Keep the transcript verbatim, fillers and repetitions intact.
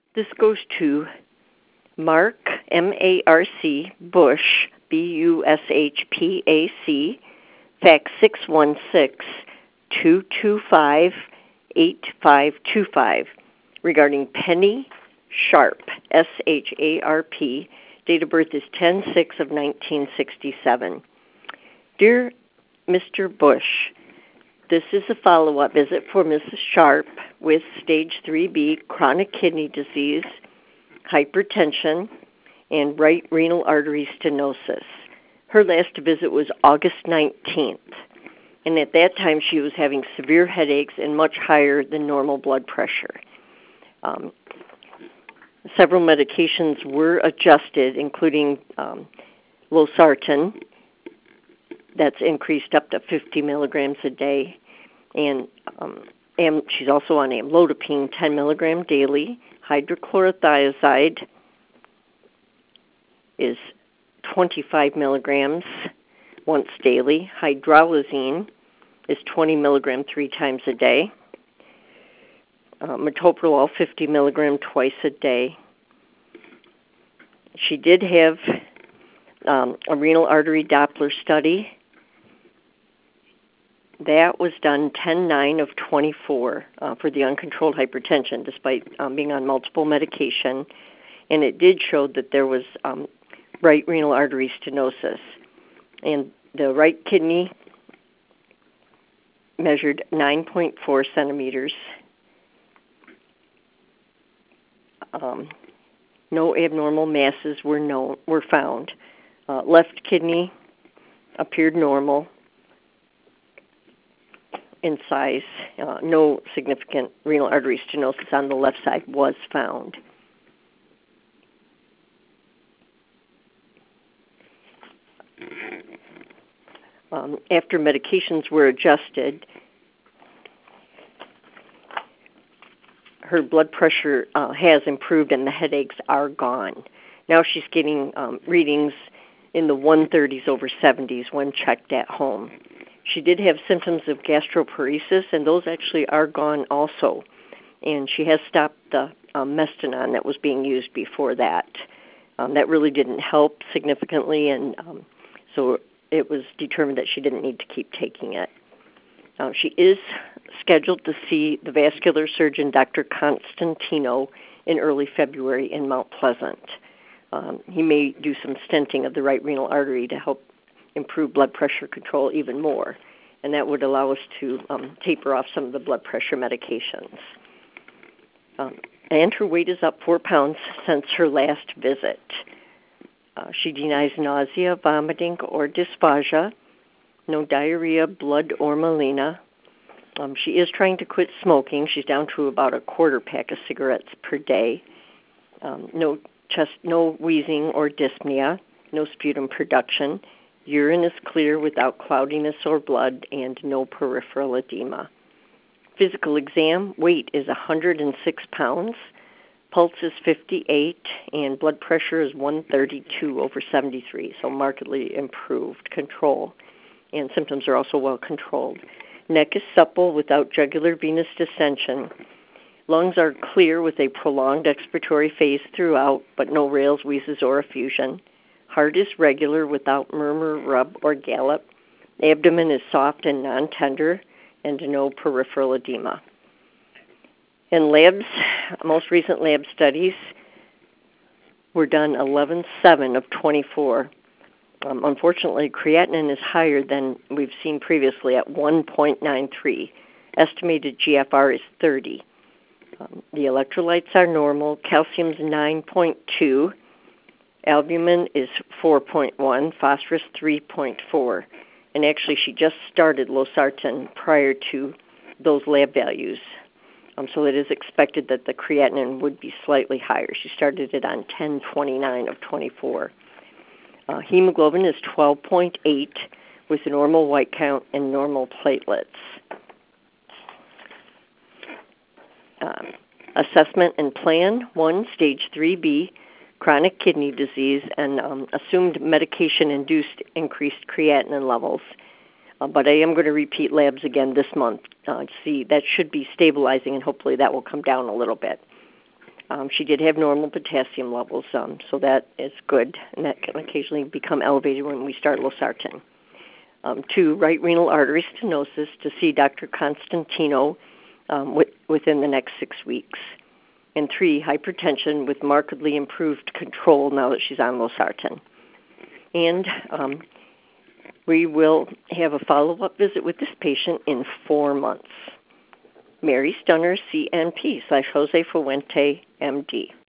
This goes to Mark, M A R C, Bush, B U S H P A C, fax six one six, two two five, eight five two five, regarding Penny Sharp, S H A R P. Date of birth is ten six of nineteen sixty-seven. Dear Mister Bush, this is a follow-up visit for Missus Sharp with stage three B chronic kidney disease, hypertension, and right renal artery stenosis. Her last visit was August nineteenth, and at that time she was having severe headaches and much higher than normal blood pressure. Um, several medications were adjusted, including um, losartan, that's increased up to fifty milligrams a day, and um, am, she's also on amlodipine, ten milligram daily. Hydrochlorothiazide is twenty-five milligrams once daily. Hydralazine is twenty milligram three times a day. Uh, metoprolol, fifty milligram twice a day. She did have um, a renal artery Doppler study. That was done ten nine of twenty-four uh, for the uncontrolled hypertension, despite um, being on multiple medication. And it did show that there was um, right renal artery stenosis. And the right kidney measured nine point four centimeters. Um, no abnormal masses were known, were found. Uh, left kidney appeared normal in size. Uh, no significant renal artery stenosis on the left side was found. Um, after medications were adjusted, her blood pressure uh, has improved and the headaches are gone. Now she's getting um, readings in the one thirties over seventies when checked at home. She did have symptoms of gastroparesis, and those actually are gone also. And she has stopped the um, Mestinon that was being used before that. Um, that really didn't help significantly, and um, so it was determined that she didn't need to keep taking it. Uh, she is scheduled to see the vascular surgeon, Doctor Constantino, in early February in Mount Pleasant. Um, he may do some stenting of the right renal artery to help improve blood pressure control even more, and that would allow us to um, taper off some of the blood pressure medications. Um, and her weight is up four pounds since her last visit. Uh, she denies nausea, vomiting, or dysphagia, no diarrhea, blood, or melena. Um, she is trying to quit smoking. She's down to about a quarter pack of cigarettes per day. Um, no chest, no wheezing or dyspnea, no sputum production. Urine is clear without cloudiness or blood, and no peripheral edema. Physical exam, weight is one hundred six pounds. Pulse is fifty-eight, and blood pressure is one thirty-two over seventy-three, so markedly improved control. And symptoms are also well controlled. Neck is supple without jugular venous dissension. Lungs are clear with a prolonged expiratory phase throughout, but no rales, wheezes, or effusion. Heart is regular without murmur, rub, or gallop. Abdomen is soft and non-tender, and no peripheral edema. In labs, most recent lab studies were done eleven seven of twenty-four. Um, unfortunately, creatinine is higher than we've seen previously at one point nine three. Estimated G F R is thirty. Um, the electrolytes are normal. Calcium's nine point two. Albumin is four point one. Phosphorus three point four. And actually, she just started losartan prior to those lab values. Um, so it is expected that the creatinine would be slightly higher. She started it on ten twenty-nine of twenty-four. Uh, hemoglobin is twelve point eight with a normal white count and normal platelets. Um, assessment and plan, one, stage three B, chronic kidney disease, and um, assumed medication-induced increased creatinine levels. Uh, but I am going to repeat labs again this month uh, to see that should be stabilizing, and hopefully that will come down a little bit. Um, she did have normal potassium levels, um, so that is good, and that can occasionally become elevated when we start losartan. Um, two, right renal artery stenosis, to see Doctor Constantino um, with, within the next six weeks. And three, hypertension with markedly improved control now that she's on losartan. And um, we will have a follow-up visit with this patient in four months. Mary Stunner, C N P slash Jose Fuente, M D.